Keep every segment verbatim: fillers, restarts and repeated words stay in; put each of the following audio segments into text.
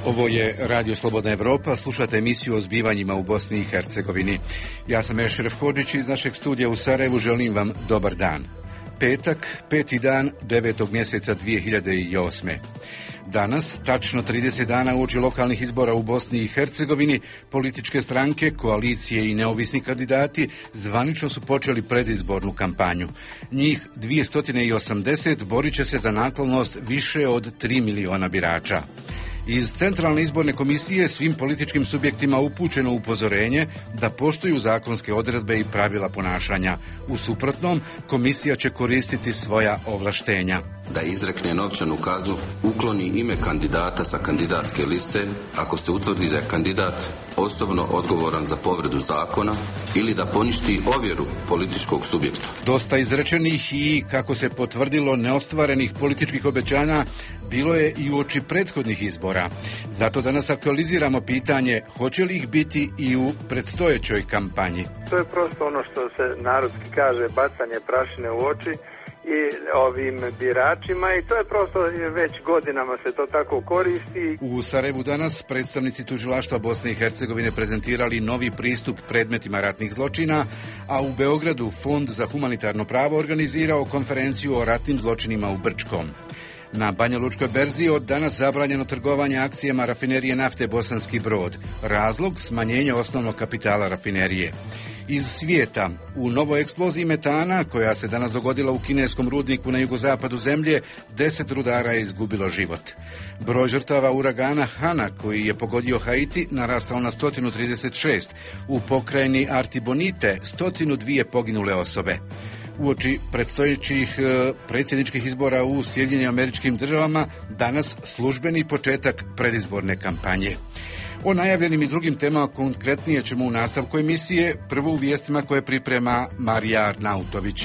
Ovo je Radio Slobodna Evropa, slušate emisiju o zbivanjima u Bosni i Hercegovini. Ja sam Ešref Hodžić iz našeg studija u Sarajevu, želim vam dobar dan. Petak, peti dan devetog mjeseca dvije hiljade osme. Danas, tačno trideset dana uoči lokalnih izbora u Bosni i Hercegovini, političke stranke, koalicije i neovisni kandidati zvanično su počeli predizbornu kampanju. Njih dvjesto osamdeset borit će se za naklonost više od tri miliona birača. Iz Centralne izborne komisije svim političkim subjektima upućeno upozorenje da poštuju zakonske odredbe i pravila ponašanja. U suprotnom, komisija će koristiti svoja ovlaštenja. Da izrekne novčanu kaznu, ukloni ime kandidata sa kandidatske liste ako se utvrdi da je kandidat osobno odgovoran za povredu zakona ili da poništi ovjeru političkog subjekta. Dosta izrečenih i, kako se potvrdilo, neostvarenih političkih obećanja bilo je i uoči prethodnih izbora. Zato danas aktualiziramo pitanje hoće li ih biti i u predstojećoj kampanji. To je prosto ono što se narodski kaže bacanje prašine u oči i ovim biračima i to je prosto već godinama se to tako koristi. U Sarajevu danas predstavnici tužilaštva Bosne i Hercegovine prezentirali novi pristup predmetima ratnih zločina, a u Beogradu Fond za humanitarno pravo organizirao konferenciju o ratnim zločinima u Brčkom. Na Banjalučkoj berzi od danas zabranjeno trgovanje akcijama rafinerije nafte Bosanski Brod. Razlog smanjenje osnovnog kapitala rafinerije. Iz svijeta, u novoj eksploziji metana koja se danas dogodila u kineskom rudniku na jugozapadu zemlje, deset rudara je izgubilo život. Broj žrtava uragana Hana koji je pogodio Haiti narastao na sto trideset šest. U pokrajini Artibonite sto dva poginule osobe. Uoči predstojećih e, predsjedničkih izbora u Sjedinjenim Američkim Državama danas službeni početak predizborne kampanje. O najavljenim i drugim temama konkretnije ćemo u nastavku emisije, prvo u vijestima koje priprema Marija Arnautović.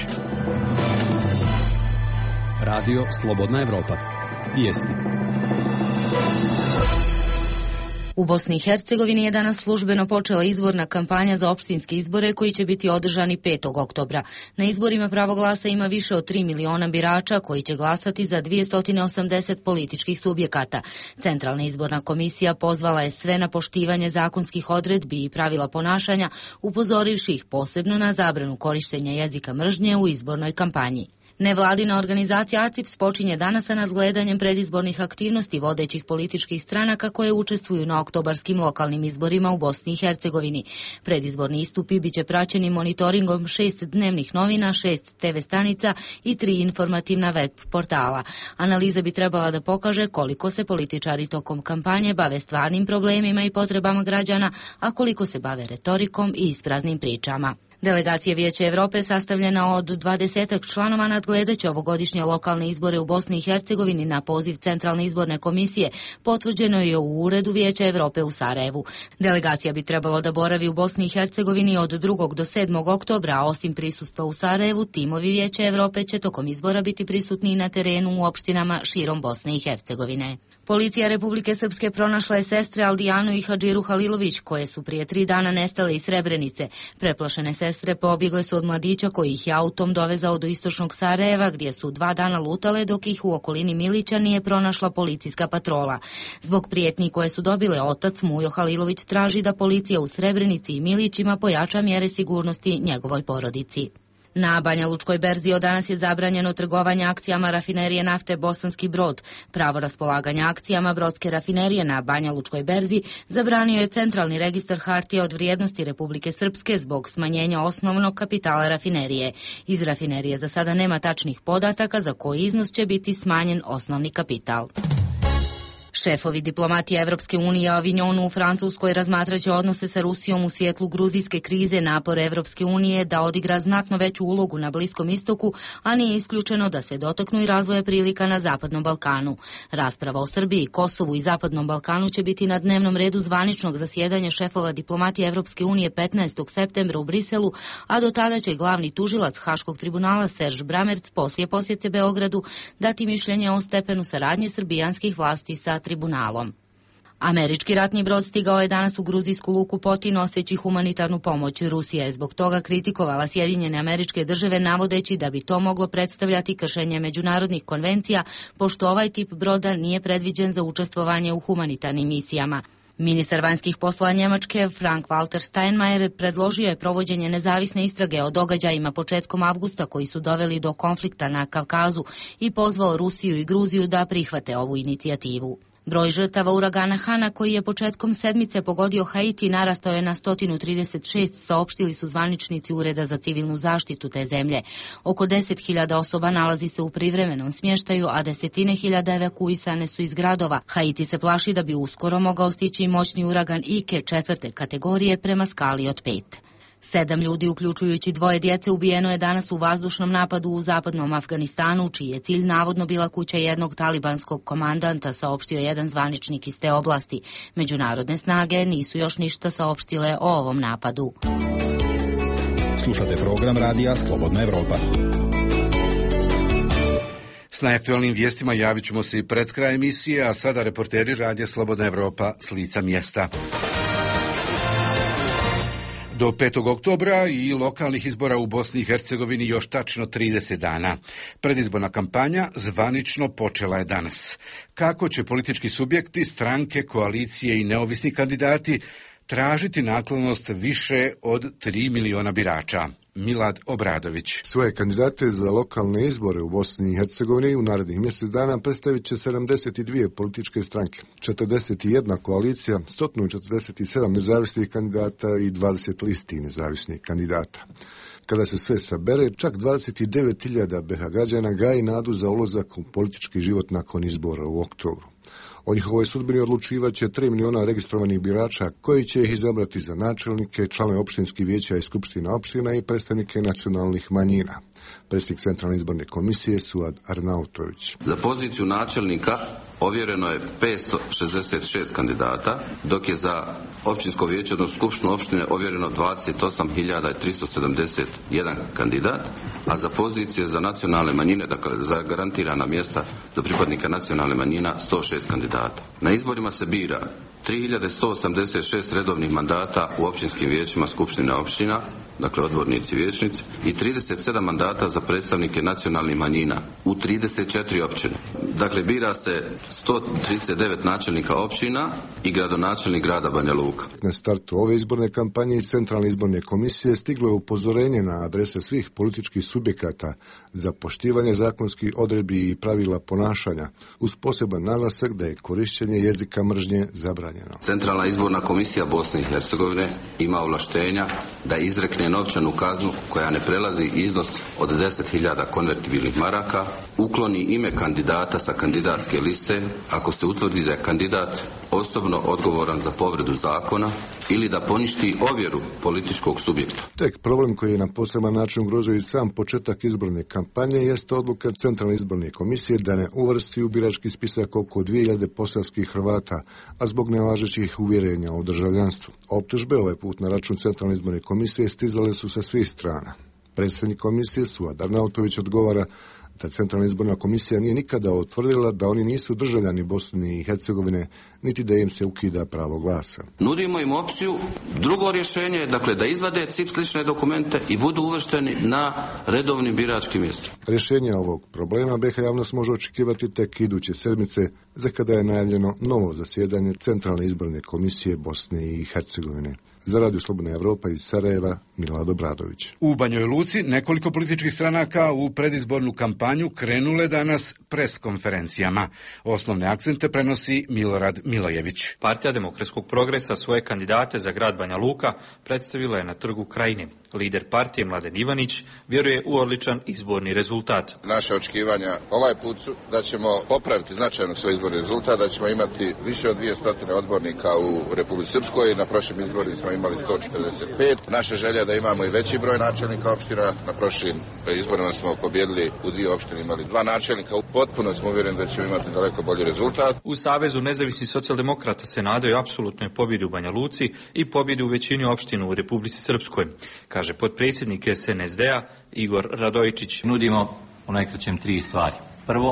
Radio Slobodna Evropa. Vijesti. U Bosni i Hercegovini je danas službeno počela izborna kampanja za opštinske izbore koji će biti održani petog oktobra. Na izborima pravo glasa ima više od tri miliona birača koji će glasati za dvjesto osamdeset političkih subjekata. Centralna izborna komisija pozvala je sve na poštivanje zakonskih odredbi i pravila ponašanja, upozorivši ih posebno na zabranu korištenja jezika mržnje u izbornoj kampanji. Nevladina organizacija A C I P S počinje danas sa nadgledanjem predizbornih aktivnosti vodećih političkih stranaka koje učestvuju na oktobarskim lokalnim izborima u Bosni i Hercegovini. Predizborni istupi biće praćeni monitoringom šest dnevnih novina, šest te ve stanica i tri informativna web portala. Analiza bi trebala da pokaže koliko se političari tokom kampanje bave stvarnim problemima i potrebama građana, a koliko se bave retorikom i ispraznim pričama. Delegacija Vijeća Evrope sastavljena od dvadesetak članova nadgledaće ovogodišnje lokalne izbore u Bosni i Hercegovini na poziv Centralne izborne komisije, potvrđeno je u Uredu Vijeća Evrope u Sarajevu. Delegacija bi trebalo da boravi u Bosni i Hercegovini od drugog do sedmog oktobra, a osim prisustva u Sarajevu, timovi Vijeća Evrope će tokom izbora biti prisutni i na terenu u opštinama širom Bosne i Hercegovine. Policija Republike Srpske pronašla je sestre Aldijanu i Hadžiru Halilović, koje su prije tri dana nestale iz Srebrenice. Preplašene sestre pobjegle su od mladića koji ih je autom dovezao do istočnog Sarajeva, gdje su dva dana lutale dok ih u okolini Milića nije pronašla policijska patrola. Zbog prijetnji koje su dobile, otac Mujo Halilović traži da policija u Srebrenici i Milićima pojača mjere sigurnosti njegovoj porodici. Na Banjalučkoj berzi od danas je zabranjeno trgovanje akcijama rafinerije nafte Bosanski Brod. Pravo raspolaganja akcijama brodske rafinerije na Banjalučkoj berzi zabranio je Centralni registar hartija od vrijednosti Republike Srpske zbog smanjenja osnovnog kapitala rafinerije. Iz rafinerije za sada nema tačnih podataka za koji iznos će biti smanjen osnovni kapital. Šefovi diplomatije Evropske unije u Avignonu u Francuskoj razmatraće odnose sa Rusijom u svjetlu gruzijske krize, napor Evropske unije da odigra znatno veću ulogu na Bliskom istoku, a nije isključeno da se dotaknu i razvoja prilika na Zapadnom Balkanu. Rasprava o Srbiji, Kosovu i Zapadnom Balkanu će biti na dnevnom redu zvaničnog zasjedanja šefova diplomatije Evropske unije petnaestog septembra u Briselu, a do tada će glavni tužilac Haškog tribunala Serž Bramerc poslije posjete Beogradu dati mišljenje o stepenu saradnje srbijanskih vlasti sa tribunalom. Američki ratni brod stigao je danas u gruzijsku luku Poti noseći humanitarnu pomoć. Rusija je zbog toga kritikovala Sjedinjene Američke Države navodeći da bi to moglo predstavljati kršenje međunarodnih konvencija, pošto ovaj tip broda nije predviđen za učestvovanje u humanitarnim misijama. Ministar vanjskih poslova Njemačke Frank-Walter Steinmeier predložio je provođenje nezavisne istrage o događajima početkom avgusta koji su doveli do konflikta na Kavkazu i pozvao Rusiju i Gruziju da prihvate ovu inicijativu. Broj žrtava uragana Hana koji je početkom sedmice pogodio Haiti narastao je na sto trideset šest, saopštili su zvaničnici Ureda za civilnu zaštitu te zemlje. Oko deset hiljada osoba nalazi se u privremenom smještaju, a desetine hiljada evakuisane su iz gradova. Haiti se plaši da bi uskoro mogao stići moćni uragan Ike četvrte kategorije prema skali od pet. Sedam ljudi, uključujući dvoje djece, ubijeno je danas u vazdušnom napadu u zapadnom Afganistanu, čiji je cilj navodno bila kuća jednog talibanskog komandanta, saopštio jedan zvaničnik iz te oblasti. Međunarodne snage nisu još ništa saopštile o ovom napadu. Slušate program radija Slobodna Evropa. S najaktualnim vijestima javit ćemo se i pred kraj emisije, a sada reporteri radija Slobodna Evropa s lica mjesta. Do petog oktobra i lokalnih izbora u Bosni i Hercegovini još tačno trideset dana. Predizborna kampanja zvanično počela je danas. Kako će politički subjekti, stranke, koalicije i neovisni kandidati tražiti naklonost više od tri miliona birača? Milad Obradović. Svoje kandidate za lokalne izbore u Bosni i Hercegovini u narednih mjesec dana predstavit će sedamdeset dvije političke stranke, četrdeset jedna koalicija, sto četrdeset sedam nezavisnih kandidata i dvadeset listi nezavisnih kandidata. Kada se sve sabere, čak dvadeset devet hiljada be ha građana gaji nadu za ulazak u politički život nakon izbora u oktobru. O njihovoj sudbini odlučivat će tri miliona registrovanih birača koji će ih izabrati za načelnike, članove opštinskih vijeća i skupština opština i predstavnike nacionalnih manjina. Predsjednik Centralne izborne komisije Suad Arnautović. Za poziciju načelnika ovjereno je petsto šezdeset šest kandidata, dok je za općinsko vijeće, odnosno skupštinu opštine, ovjereno dvadeset osam hiljada tristo sedamdeset jedan kandidat, a za pozicije za nacionalne manjine, dakle za garantirana mjesta za pripadnika nacionalne manjina, sto šest kandidata. Na izborima se bira tri hiljade sto osamdeset šest redovnih mandata u općinskim vijećima skupština opština, dakle odbornici i vijećnici, i trideset sedam mandata za predstavnike nacionalnih manjina u trideset četiri općine. Dakle, bira se sto trideset devet načelnika općina i gradonačelnik grada Banja Luka. Na startu ove izborne kampanje iz Centralne izborne komisije stiglo je upozorenje na adrese svih političkih subjekata za poštivanje zakonskih odredbi i pravila ponašanja, uz poseban naglasak da je korištenje jezika mržnje zabranjeno. Centralna izborna komisija Bosne i Hercegovine ima ovlaštenja da izrekne novčanu kaznu koja ne prelazi iznos od deset hiljada konvertibilnih maraka, ukloni ime kandidata sa kandidatske liste ako se utvrdi da je kandidat osobno odgovoran za povredu zakona ili da poništi ovjeru političkog subjekta. Tek problem koji je na poseban način ugrozio i sam početak izborne kampanje jeste odluka Centralne izborne komisije da ne uvrsti u birački spisak oko dvije hiljade posavskih Hrvata, a zbog nevažećih uvjerenja o državljanstvu. Optužbe ovaj put na račun Centralne izborne komisije stizale su sa svih strana. Predsjednik komisije Suad Arnautović odgovara da Centralna izborna komisija nije nikada utvrdila da oni nisu državljani Bosne i Hercegovine, niti da im se ukida pravo glasa. Nudimo im opciju, drugo rješenje je dakle da izvade C I P slične dokumente i budu uvršteni na redovnim biračkim mjestima. Rješenje ovog problema be ha javnost može očekivati tek iduće sedmice, za kada je najavljeno novo zasjedanje Centralne izborne komisije Bosne i Hercegovine. Za Radio Slobodna Evropa iz Sarajeva, Milad Obradović. U Banjoj Luci nekoliko političkih stranaka u predizbornu kampanju krenule danas pres konferencijama. Osnovne akcente prenosi Milorad Milojević. Partija Demokratskog progresa svoje kandidate za grad Banja Luka predstavila je na trgu Krajine. Lider partije Mladen Ivanić vjeruje u odličan izborni rezultat. Naše očekivanja ovaj put su da ćemo popraviti značajno svoj izborni rezultat, da ćemo imati više od dvije stotine odbornika u Republici Srpskoj. Na prošlim izborima smo imali sto četrdeset pet. Naša želja je da imamo i veći broj načelnika opština. Na prošlim izborima smo pobjedili u dvije opštine, imali dva načelnika. Potpuno smo uvjereni da ćemo imati daleko bolji rezultat. U Savezu nezavisnih socijaldemokrata se nadaju apsolutnoj pobjedi u Banja Luci i pobjedi u većini opština u Republici Srpskoj, kaže potpredsjednik es en es de a Igor Radojičić. Nudimo u najkraćem tri stvari. Prvo,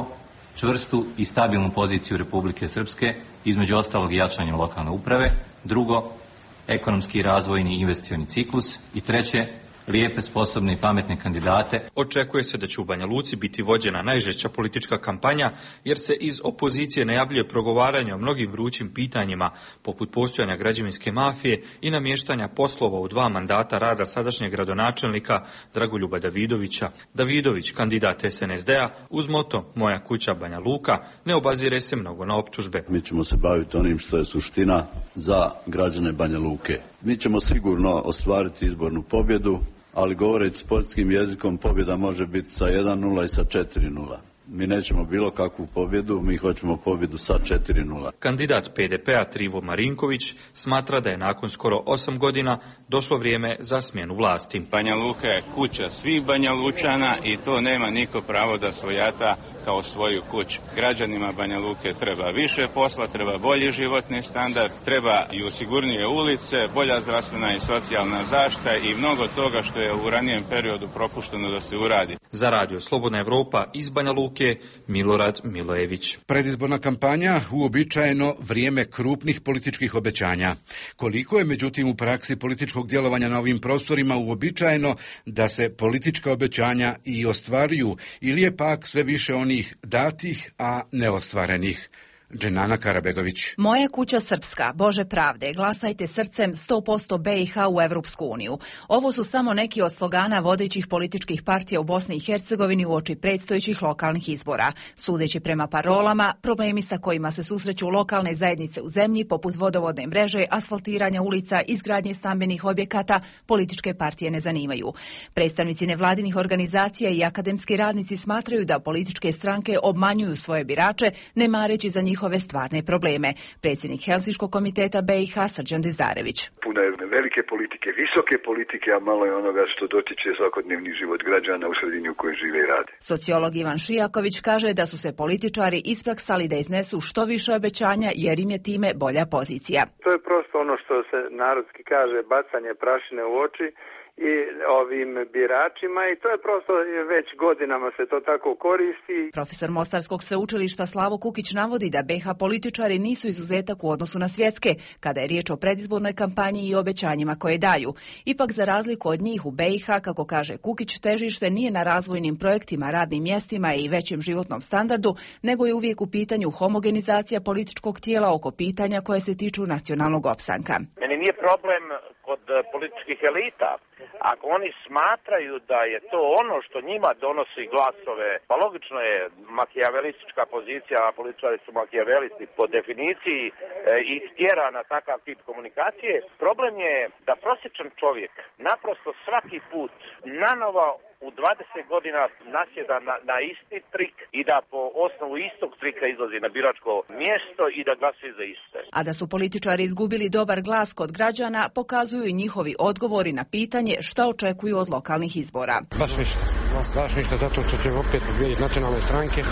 čvrstu i stabilnu poziciju Republike Srpske, između ostalog i jačanjem lokalne uprave. Drugo, ekonomski, razvojni i investicioni ciklus. I treće, lijepe, sposobne i pametne kandidate. Očekuje se da će u Banja Luci biti vođena najžešća politička kampanja, jer se iz opozicije najavljuje progovaranje o mnogim vrućim pitanjima, poput postojanja građevinske mafije i namještanja poslova u dva mandata rada sadašnjeg gradonačelnika Dragoljuba Davidovića. Davidović, kandidat S N S D-a, uz moto Moja kuća Banja Luka, ne obazire se mnogo na optužbe. Mi ćemo se baviti onim što je suština za građane Banja Luke. Mi ćemo sigurno ostvariti izbornu pobjedu, ali govoreći sportskim jezikom pobjeda može biti sa jedan nula i sa četiri nula. Mi nećemo bilo kakvu pobjedu, mi hoćemo pobjedu sa četiri nula. Kandidat P D P-a Trivo Marinković smatra da je nakon skoro osam godina došlo vrijeme za smjenu vlasti. Banja Luka je kuća svih Banja Lučana i to nema niko pravo da svojata kao svoju kuću. Građanima Banja Luke treba više posla, treba bolji životni standard, treba i sigurnije ulice, bolja zdravstvena i socijalna zaštita i mnogo toga što je u ranijem periodu propušteno da se uradi. Za Radio Slobodna Evropa iz Banja Luke Milorad Milojević. Predizborna kampanja uobičajeno vrijeme krupnih političkih obećanja. Koliko je međutim u praksi političkog djelovanja na ovim prostorima uobičajeno da se politička obećanja i ostvaruju ili je pak sve više onih datih, a neostvarenih? Dženana Karabegović. Moja kuća Srpska, Bože pravde, glasajte srcem sto posto B i H u Evropsku uniju. Ovo su samo neki od slogana vodećih političkih partija u Bosni i Hercegovini uoči predstojećih lokalnih izbora. Sudeći prema parolama, problemi sa kojima se susreću lokalne zajednice u zemlji, poput vodovodne mreže, asfaltiranja ulica, izgradnje stambenih objekata, političke partije ne zanimaju. Predstavnici nevladinih organizacija i akademski radnici smatraju da političke stranke obmanjuju svoje birače, ne mareći za njih njihove stvarne probleme. Predsjednik Helsinškog komiteta B i H Srđan Dizarević. Puno je velike politike, visoke politike, a malo je onoga što dotiče svakodnevni život građana u sredini u kojoj žive i rade. Sociolog Ivan Šijaković kaže da su se političari ispraksali da iznesu što više obećanja jer im je time bolja pozicija. To je prosto ono što se narodski kaže bacanje prašine u oči i ovim biračima i to je prosto već godinama se to tako koristi. Profesor Mostarskog sveučilišta Slavo Kukić navodi da B H političari nisu izuzetak u odnosu na svjetske, kada je riječ o predizbornoj kampanji i obećanjima koje daju. Ipak za razliku od njih u B i H, kako kaže Kukić, težište nije na razvojnim projektima, radnim mjestima i većem životnom standardu, nego je uvijek u pitanju homogenizacija političkog tijela oko pitanja koje se tiču nacionalnog opstanka. Meni nije problem kod političkih elita. Ako oni smatraju da je to ono što njima donosi glasove, pa logično je makijavelistička pozicija, a političari su makijavelisti po definiciji, e, ih tjera na takav tip komunikacije. Problem je da prosječan čovjek naprosto svaki put nanova u dvadeset godina nasjeda na, na isti trik i da po osnovu istog trika izlazi na biračko mjesto i da glasuje za iste. A da su političari izgubili dobar glas kod građana, pokazuju i njihovi odgovori na pitanje šta očekuju od lokalnih izbora. Baš ništa. Baš ništa zato što će opet pobijediti nacionalne stranke.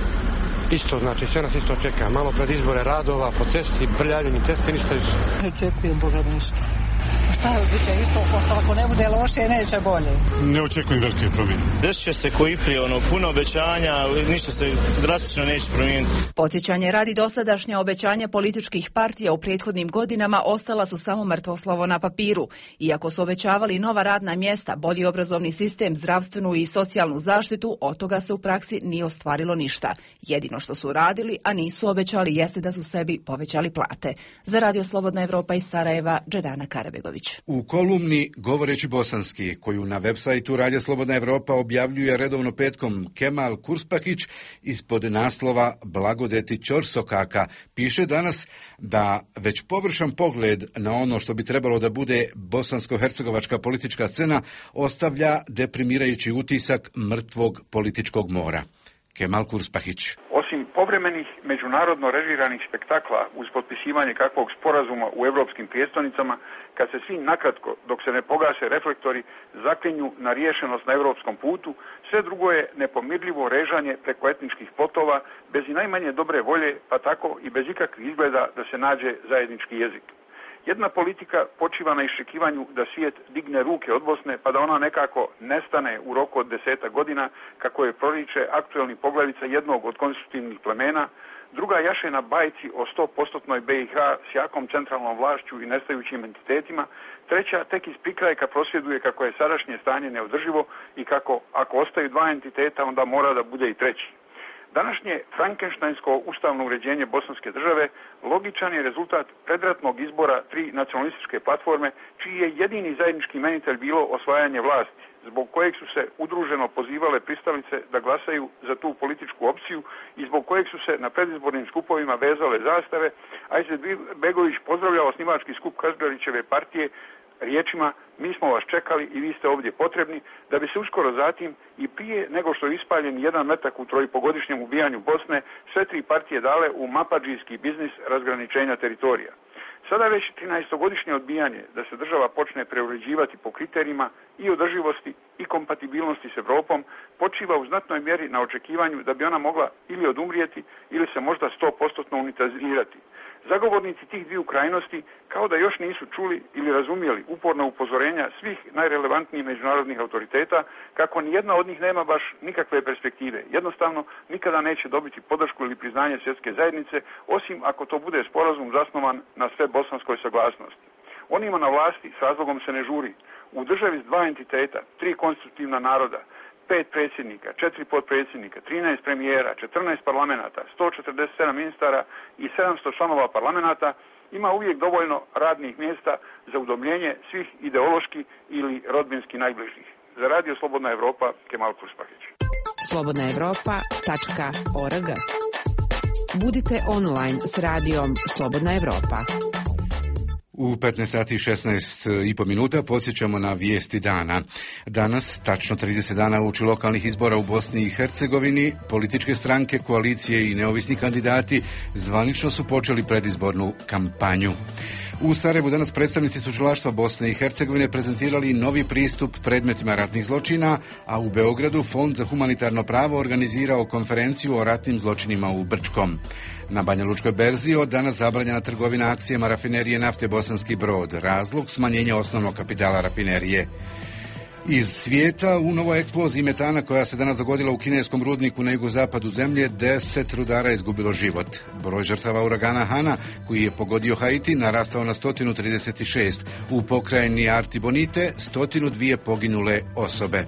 Isto, znači sve nas isto čeka. Malo pred izbore radova, po cesti, brljavljeni cesti, ništa više. Ne očekujem Boga ništa. Šta je biće isto, pošto ako ne bude loše, neće bolje. Ne očekujem velike promjene. Desit će se koji prije, ono, puno obećanja, ništa se drastično neće promijeniti. Podsjećanje radi, dosadašnja obećanja političkih partija u prethodnim godinama ostala su samo mrtvo slovo na papiru. Iako su obećavali nova radna mjesta, bolji obrazovni sistem, zdravstvenu i socijalnu zaštitu, od toga se u praksi nije ostvarilo ništa. Jedino što su radili, a nisu obećali, jeste da su sebi povećali plate. Za Radio Slobodna Evropa iz Sarajeva, Džedana Karabegović. U kolumni Govoreći bosanski, koju na web sajtu Radio Slobodna Evropa objavljuje redovno petkom Kemal Kurspakić ispod naslova Blagodeti Ćorsokaka, piše danas da već površan pogled na ono što bi trebalo da bude bosansko-hercegovačka politička scena ostavlja deprimirajući utisak mrtvog političkog mora. Kemal Kurspakić. Osim povremenih međunarodno režiranih spektakla uz potpisivanje kakvog sporazuma u europskim prijestolnicama, kad se svi nakratko, dok se ne pogase reflektori, zaklinju na riješenost na europskom putu, sve drugo je nepomirljivo režanje preko etničkih plotova, bez i najmanje dobre volje, pa tako i bez ikakvih izgleda da se nađe zajednički jezik. Jedna politika počiva na iščekivanju da svijet digne ruke od Bosne pa da ona nekako nestane u roku od deseta godina kako je proriče aktuelni poglavica jednog od konstitutivnih plemena, druga jaše na bajci o sto posto B i H s jakom centralnom vlašću i nestajućim entitetima, treća tek iz prikrajka prosvjeduje kako je sadašnje stanje neodrživo i kako ako ostaju dva entiteta onda mora da bude i treći. Današnje frankenštajnsko ustavno uređenje bosanske države logičan je rezultat predratnog izbora tri nacionalističke platforme, čiji je jedini zajednički imenitelj bilo osvajanje vlasti, zbog kojeg su se udruženo pozivale pristalice da glasaju za tu političku opciju i zbog kojeg su se na predizbornim skupovima vezale zastave, a Izetbegović pozdravljao osnivački skup Kazgarićeve partije riječima: mi smo vas čekali i vi ste ovdje potrebni, da bi se uskoro zatim i prije nego što je ispaljen jedan metak u trojpogodišnjem ubijanju Bosne, sve tri partije dale u mapadžijski biznis razgraničenja teritorija. Sada već trinaestogodišnje odbijanje da se država počne preuređivati po kriterijima i održivosti i kompatibilnosti s Evropom počiva u znatnoj mjeri na očekivanju da bi ona mogla ili odumrijeti ili se možda sto posto unitazirati. Zagovornici tih dviju krajnosti kao da još nisu čuli ili razumjeli uporna upozorenja svih najrelevantnijih međunarodnih autoriteta kako nijedna od njih nema baš nikakve perspektive. Jednostavno nikada neće dobiti podršku ili priznanje svjetske zajednice, osim ako to bude sporazum zasnovan na svebosanskoj saglasnosti. Onima na vlasti s razlogom se ne žuri. U državi s dva entiteta, tri konstitutivna naroda, pet predsjednika, četiri potpredsjednika, trinaest premijera, četrnaest parlamenata, sto četrdeset sedam ministara i sedamsto članova parlamenata ima uvijek dovoljno radnih mjesta za udomljenje svih ideološki ili rodbinski najbližih. Za Radio Slobodna Evropa, Kemal Kurspahić. slobodna evropa tačka org. Budite online s radijom Slobodna Evropa. U petnaest sati i šesnaest i po minuta podsjećamo na vijesti dana. Danas, tačno trideset dana uoči lokalnih izbora u Bosni i Hercegovini, političke stranke, koalicije i neovisni kandidati zvanično su počeli predizbornu kampanju. U Sarajevu danas predstavnici tužilaštva Bosne i Hercegovine prezentirali novi pristup predmetima ratnih zločina, a u Beogradu Fond za humanitarno pravo organizirao konferenciju o ratnim zločinima u Brčkom. Na Banja Lučkoj berzi od danas zabranjena trgovina akcijama rafinerije nafte Bosanski Brod, razlog smanjenja osnovnog kapitala rafinerije. Iz svijeta, u novoj eksploziji metana koja se danas dogodila u kineskom rudniku na jugozapadu zemlje, deset rudara je izgubilo život. Broj žrtava uragana Hana, koji je pogodio Haiti, narastao na sto trideset šest. U pokrajini Artibonite sto dva poginule osobe.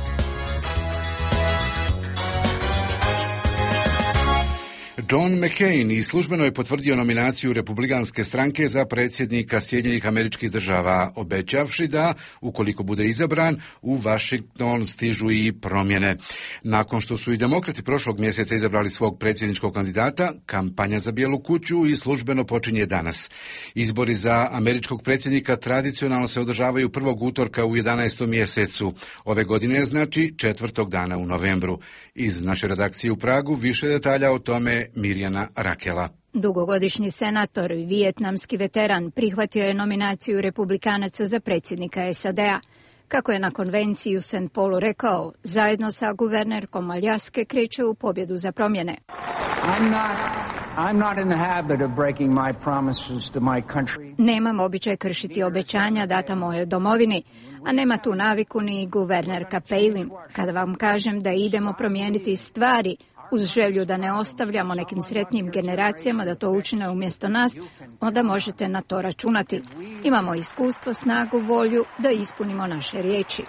John McCain i službeno je potvrdio nominaciju Republikanske stranke za predsjednika Sjedinjenih Američkih Država, obećavši da, ukoliko bude izabran, u Washington stižu i promjene. Nakon što su i demokrati prošlog mjeseca izabrali svog predsjedničkog kandidata, kampanja za Bijelu kuću i službeno počinje danas. Izbori za američkog predsjednika tradicionalno se održavaju prvog utorka u jedanaestom mjesecu. Ove godine znači četvrtog dana u novembru. Iz naše redakcije u Pragu više detalja o tome Mirjana Rakela. Dugogodišnji senator i vijetnamski veteran prihvatio je nominaciju republikanaca za predsjednika S A D-a. Kako je na konvenciji u Saint Paulu rekao, zajedno sa guvernerkom Aljaske kreće u pobjedu za promjene. I'm not, I'm not in the habit of breaking my promises to my country. Nemam običaj kršiti obećanja data mojoj domovini, a nema tu naviku ni guvernerka Palin. Kada vam kažem da idemo promijeniti stvari, uz želju da ne ostavljamo nekim sretnim generacijama da to učine umjesto nas, onda možete na to računati. Imamo iskustvo, snagu, volju da ispunimo naše riječi.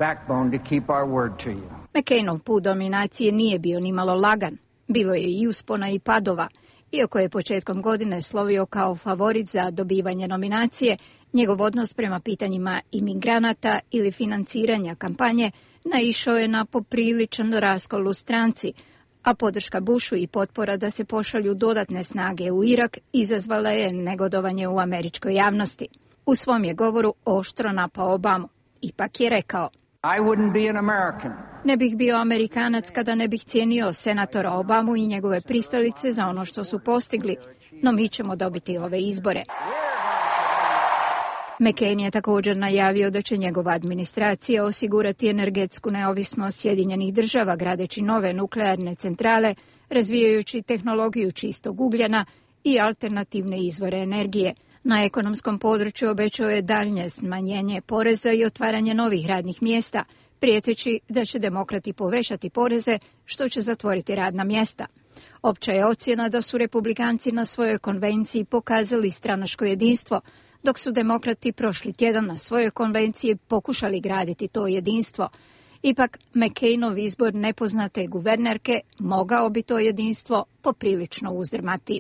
McCainov put dominacije nije bio nimalo lagan. Bilo je i uspona i padova. Iako je početkom godine slovio kao favorit za dobivanje nominacije, njegov odnos prema pitanjima imigranata ili financiranja kampanje naišao je na popriličan raskol u stranci, a podrška Bushu i potpora da se pošalju dodatne snage u Irak izazvala je negodovanje u američkoj javnosti. U svom je govoru oštro napao Obamu. Ipak je rekao: I wouldn't be an American. Ne bih bio Amerikanac kada ne bih cijenio senatora Obamu i njegove pristalice za ono što su postigli, no mi ćemo dobiti ove izbore. McCain je također najavio da će njegova administracija osigurati energetsku neovisnost Sjedinjenih Država gradeći nove nuklearne centrale, razvijajući tehnologiju čistog ugljena i alternativne izvore energije, Na ekonomskom području obećao je daljnje smanjenje poreza i otvaranje novih radnih mjesta, prijeteći da će demokrati povećati poreze, što će zatvoriti radna mjesta. Opća je ocjena da su republikanci na svojoj konvenciji pokazali stranačko jedinstvo, dok su demokrati prošli tjedan na svojoj konvenciji pokušali graditi to jedinstvo. Ipak, McCainov izbor nepoznate guvernerke mogao bi to jedinstvo poprilično uzdrmati.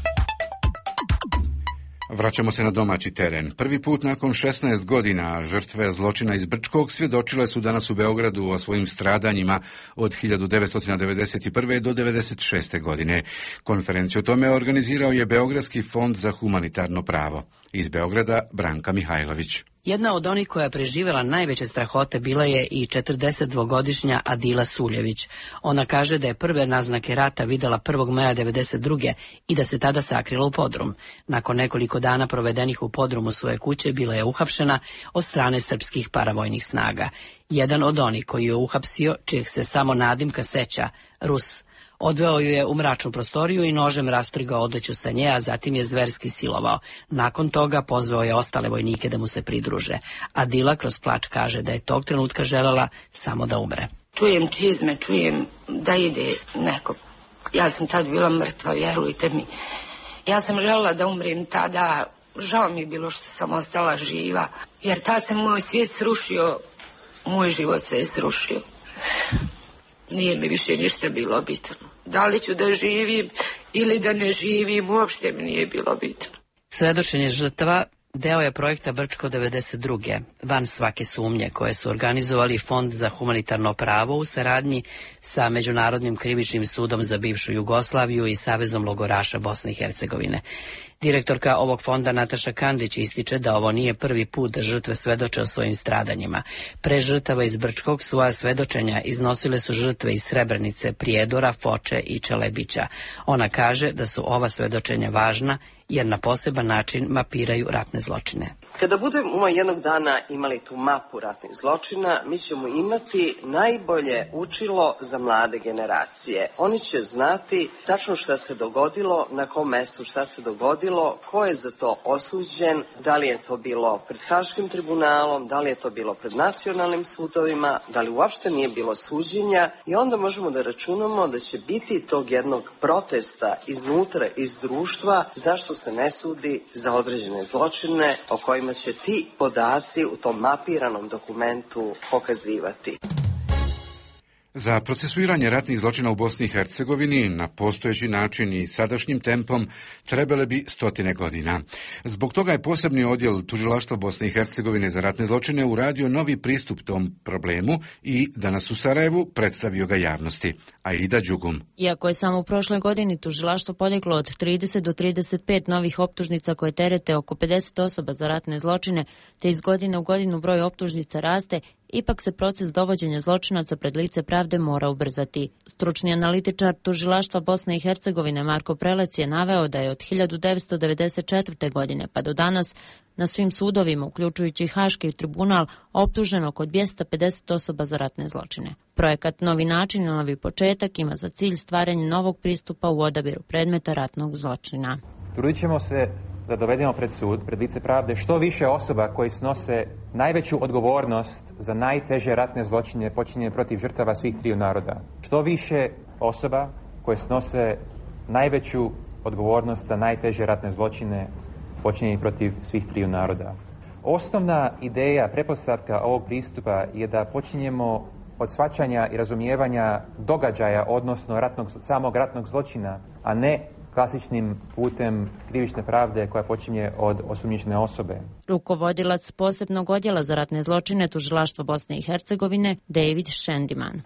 Vraćamo se na domaći teren. Prvi put nakon šesnaest godina žrtve zločina iz Brčkog svjedočile su danas u Beogradu o svojim stradanjima od hiljadu devetsto devedeset prve. do devedeset šeste. godine. Konferenciju o tome organizirao je Beogradski fond za humanitarno pravo. Iz Beograda Branka Mihajlović. Jedna od onih koja je preživjela najveće strahote bila je i četrdesetdvogodišnja Adila Suljević. Ona kaže da je prve naznake rata vidjela prvog maja devedeset druge. i da se tada sakrila u podrum. Nakon nekoliko dana provedenih u podrumu svoje kuće bila je uhapšena od strane srpskih paravojnih snaga. Jedan od onih koji je uhapsio, čijeg se samo nadimka seća, Rus, odveo ju je u mračnu prostoriju i nožem rastrgao odeću sa nje, a zatim je zverski silovao. Nakon toga pozvao je ostale vojnike da mu se pridruže. Adila kroz plač kaže da je tog trenutka željela samo da umre. Čujem čizme, čujem da ide neko. Ja sam tad bila mrtva, vjerujte mi. Ja sam željela da umrem tada, žao mi je bilo što sam ostala živa, jer tad se moj svijet srušio, moj život se je srušio. Nije mi više ništa bilo bitno. Da li ću da živim ili da ne živim, uopšte mi nije bilo bitno. Svedočenje žrtava deo je projekta Brčko devedeset druge. Van svake sumnje, koje su organizovali Fond za humanitarno pravo u saradnji sa Međunarodnim krivičnim sudom za bivšu Jugoslaviju i Savezom logoraša Bosne i Hercegovine. Direktorka ovog fonda Nataša Kandić ističe da ovo nije prvi put da žrtve svedoče o svojim stradanjima. Pre žrtava iz Brčkog svoja svedočenja iznosile su žrtve iz Srebrenice, Prijedora, Foče i Čelebića. Ona kaže da su ova svedočenja važna jer na poseban način mapiraju ratne zločine. Kada budemo jednog dana imali tu mapu ratnih zločina, mi ćemo imati najbolje učilo za mlade generacije. Oni će znati tačno šta se dogodilo, na kom mestu šta se dogodilo, ko je za to osuđen, da li je to bilo pred Haškim tribunalom, da li je to bilo pred nacionalnim sudovima, da li uopšte nije bilo suđenja, i onda možemo da računamo da će biti tog jednog protesta iznutra, iz društva, zašto se ne sudi za određene zločine o kojima će ti podaci u tom mapiranom dokumentu pokazivati. Za procesuiranje ratnih zločina u Bosni i Hercegovini na postojeći način i sadašnjim tempom trebale bi stotine godina. Zbog toga je posebni odjel Tužilaštva Bosne i Hercegovine za ratne zločine uradio novi pristup tom problemu i danas u Sarajevu predstavio ga javnosti. Aida Đugum. Iako je samo u prošloj godini tužilaštvo podiglo od trideset do trideset pet novih optužnica koje terete oko pedeset osoba za ratne zločine, te iz godine u godinu broj optužnica raste, ipak se proces dovođenja zločinaca pred lice pravde mora ubrzati. Stručni analitičar Tužilaštva Bosne i Hercegovine Marko Prelec je naveo da je od hiljadu devetsto devedeset četvrte. godine pa do danas na svim sudovima, uključujući i Haški tribunal, optuženo oko dvjesto pedeset osoba za ratne zločine. Projekat Novi način i novi početak ima za cilj stvaranje novog pristupa u odabiru predmeta ratnog zločina. Trudit ćemo se da dovedemo pred sud, pred lice pravde, što više osoba koji snose najveću odgovornost za najteže ratne zločine počinjene protiv žrtava svih triju naroda. Što više osoba koje snose najveću odgovornost za najteže ratne zločine počinjene protiv svih triju naroda. Osnovna ideja, pretpostavka ovog pristupa je da počinjemo od shvaćanja i razumijevanja događaja, odnosno ratnog, samog ratnog zločina, a ne klasičnim putem krivične pravde koja počinje od osumnjičene osobe. Rukovodilac posebnog odjela za ratne zločine Tužilaštva Bosne i Hercegovine David Shendiman.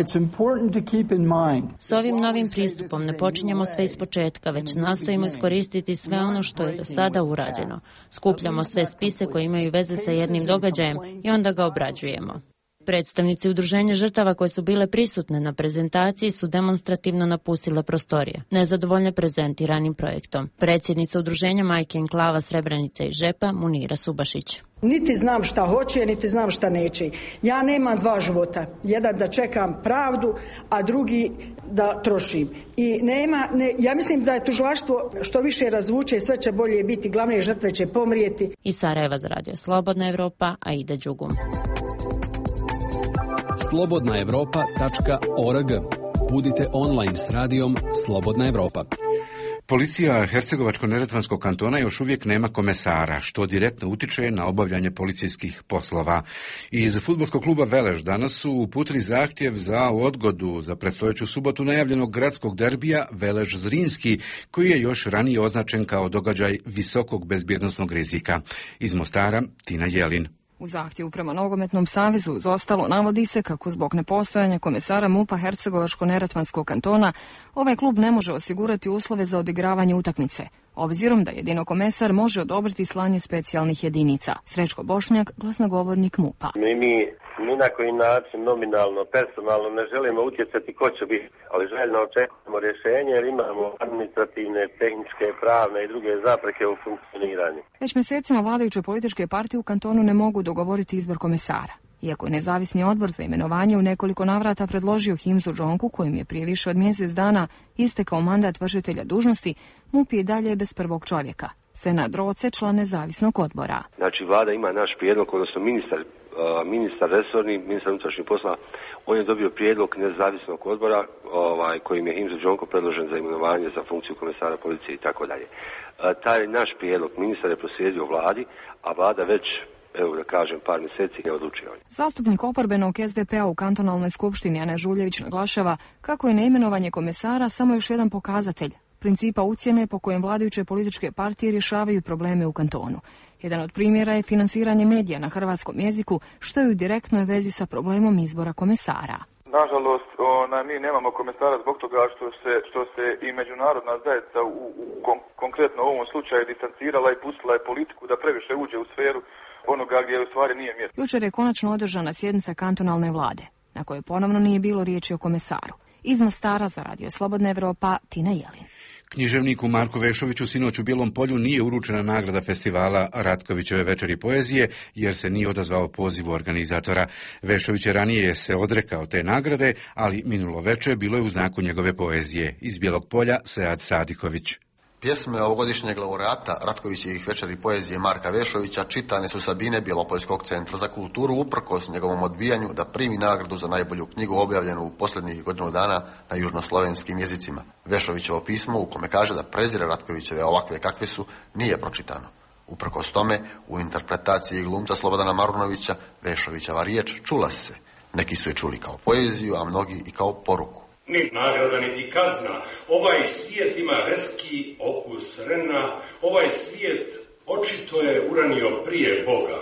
S ovim novim pristupom ne počinjemo sve ispočetka, već nastojimo iskoristiti sve ono što je do sada urađeno. Skupljamo sve spise koje imaju veze sa jednim događajem i onda ga obrađujemo. Predstavnici udruženja žrtava koje su bile prisutne na prezentaciji su demonstrativno napustile prostorije, nezadovoljne prezentiranim projektom. Predsjednica udruženja Majke Enklava Srebrenica i Žepa Munira Subašić. Niti znam šta hoće, niti znam šta neće. Ja nemam dva života. Jedan da čekam pravdu, a drugi da trošim. I nema, ne, ja mislim da je tužilaštvo što više razvuče, sve će bolje biti, glavne žrtve će pomrijeti. Iz Sarajeva za Radio Slobodna Evropa, Aida Đugum. slobodna evropa tačka org. Budite online s radijom Slobodna Evropa. Policija Hercegovačko-neretvanskog kantona još uvijek nema komesara, što direktno utiče na obavljanje policijskih poslova. Iz fudbalskog kluba Velež danas su uputili zahtjev za odgodu za predstojeću subotu najavljenog gradskog derbija Velež-Zrinski, koji je još ranije označen kao događaj visokog bezbjednosnog rizika. Iz Mostara, Tina Jelin. U zahtjevu prema Nogometnom savezu za ostalo navodi se kako zbog nepostojanja komesara MUP-a Hercegovačko-neretvanskog kantona ovaj klub ne može osigurati uslove za odigravanje utakmice, obzirom da jedino komesar može odobriti slanje specijalnih jedinica. Srećko Bošnjak, glasnogovornik MUP-a. Mi, mi ni na koji način nominalno, personalno ne želimo utjecati ko će biti, ali željno očekujemo rješenje jer imamo administrativne, tehničke, pravne i druge zapreke u funkcioniranju. Već mjesecima vladajuće političke partije u kantonu ne mogu dogovoriti izbor komesara. Iako je nezavisni odbor za imenovanje u nekoliko navrata predložio Himzu Džonku, kojim je prije više od mjesec dana istekao mandat vršitelja dužnosti, MUP je dalje bez prvog čovjeka. Senad Roce, član nezavisnog odbora. Znači, vlada ima naš prijedlog, odnosno ministar, uh, ministar resorni, ministar unutrašnjih poslova, on je dobio prijedlog nezavisnog odbora, ovaj, kojim je Himzu Džonko predložen za imenovanje za funkciju komesara policije i tako dalje. Taj naš prijedlog ministar je proslijedio vladi, a vlada već, evo da kažem, par mjeseci ne odlučio. Zastupnik oporbenog S D P-a u kantonalnoj skupštini Ana Žuljević naglašava kako je neimenovanje komesara samo još jedan pokazatelj principa ucjene po kojem vladajuće političke partije rješavaju probleme u kantonu. Jedan od primjera je finansiranje medija na hrvatskom jeziku, što je u direktnoj vezi sa problemom izbora komesara. Nažalost, ona, mi nemamo komesara zbog toga što se, što se i međunarodna zajednica u, u kon, konkretno u ovom slučaju distancirala i pustila je politiku da previše uđe u sferu onoga gdje u stvari nije mjesto. Jučer je konačno održana sjednica kantonalne vlade, na kojoj ponovno nije bilo riječi o komesaru. Iz Mostara za Radio Slobodna Evropa, Tina Jelin. Književniku Marku Vešoviću sinoć u Bijelom polju nije uručena nagrada festivala Ratkovićeve večeri poezije, jer se nije odazvao pozivu organizatora. Vešović je ranije se odrekao te nagrade, ali minulo veče bilo je u znaku njegove poezije. Iz Bijelog polja, Sead Sadiković. Pjesme ovogodišnjeg laureata Ratkovićevih večeri poezije Marka Vešovića čitane su Sabine Bjelopoljskog centra za kulturu uprkos njegovom odbijanju da primi nagradu za najbolju knjigu objavljenu u posljednjih godinu dana na južnoslovenskim jezicima. Vešovićevo pismo u kome kaže da prezire Ratkovićeve ovakve kakve su nije pročitano. Uprkos tome, u interpretaciji glumca Slobodana Marunovića, Vešovićeva riječ čula se. Neki su je čuli kao poeziju, a mnogi i kao poruku. Niti nagrada, niti kazna. Ovaj svijet ima reski okus rena. Ovaj svijet očito je uranio prije Boga.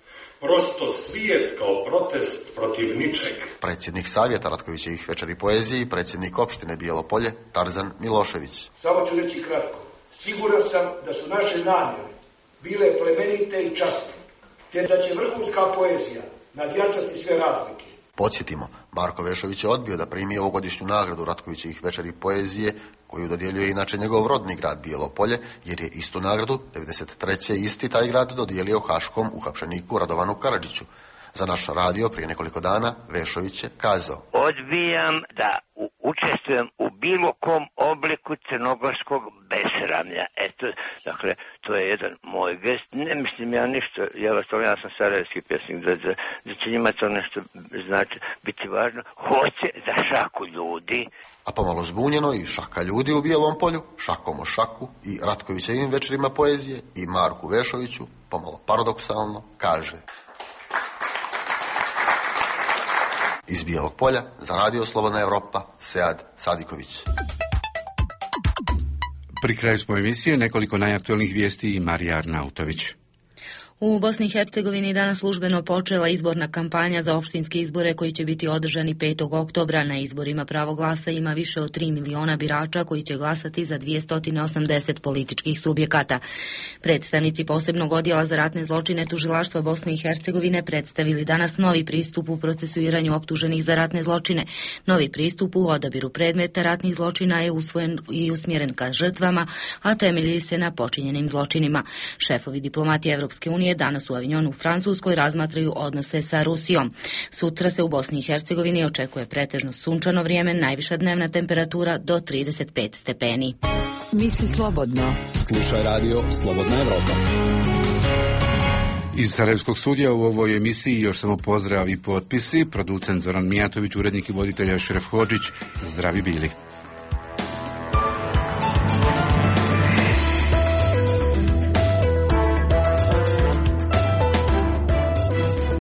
Prosto svijet kao protest protiv ničeg. Predsjednik savjeta Ratkovićevih večeri poeziji i predsjednik opštine Bijelopolje, Tarzan Milošević. Samo ću reći kratko. Siguran sam da su naše namjere bile plemenite i časne, te da će vrhunska poezija nadjačati sve razlike. Podsjetimo, Marko Vešović je odbio da primi ovogodišnju nagradu Ratkovićevih večeri poezije, koju dodjeljuje inače njegov rodni grad Bijelopolje, jer je istu nagradu devedeset treće isti taj grad dodijelio haškom uhapšeniku Radovanu Karadžiću. Za naš radio prije nekoliko dana Vešović je kazao: Odbijam da učestvujem u bilo kom obliku crnogorskog besramlja. Eto, dakle, to je jedan moj gest. Ne mislim ja ništa, ja vas ja sam sarajevski pjesnik, da, da, da će njima to nešto znači biti važno. Hoće za šaku ljudi. A pomalo zbunjeno i šaka ljudi u Bijelom polju, šakom o šaku i Ratkovićevim večerima poezije i Marku Vešoviću, pomalo paradoksalno, kaže: Iz Bijelog polja za Radio Slobodna Evropa, Sead Sadiković. Pri kraju smo emisije nekoliko najaktualnih vijesti i Marija Arnautović. U Bosni i Hercegovini danas službeno počela izborna kampanja za opštinske izbore koji će biti održani petog oktobra. Na izborima pravo glasa ima više od tri miliona birača koji će glasati za dvjesto osamdeset političkih subjekata. Predstavnici posebnog odjela za ratne zločine Tužilaštva Bosne i Hercegovine predstavili danas novi pristup u procesuiranju optuženih za ratne zločine. Novi pristup u odabiru predmeta ratnih zločina je usvojen i usmjeren ka žrtvama, a temelji se na počinjenim zločinima. Šefovi diplomatije Evropske unije unije danas u Avignonu u Francuskoj razmatraju odnose sa Rusijom. Sutra se u Bosni i Hercegovini očekuje pretežno sunčano vrijeme, najviša dnevna temperatura do trideset pet stepeni. Misli slobodno. Slušaj radio Slobodna Evropa. Iz Sarajevskog studija u ovoj emisiji još samo pozdrav i potpisi. Producent Zoran Mijatović, urednik i voditelj Šeref Hodžić. Zdravi bili.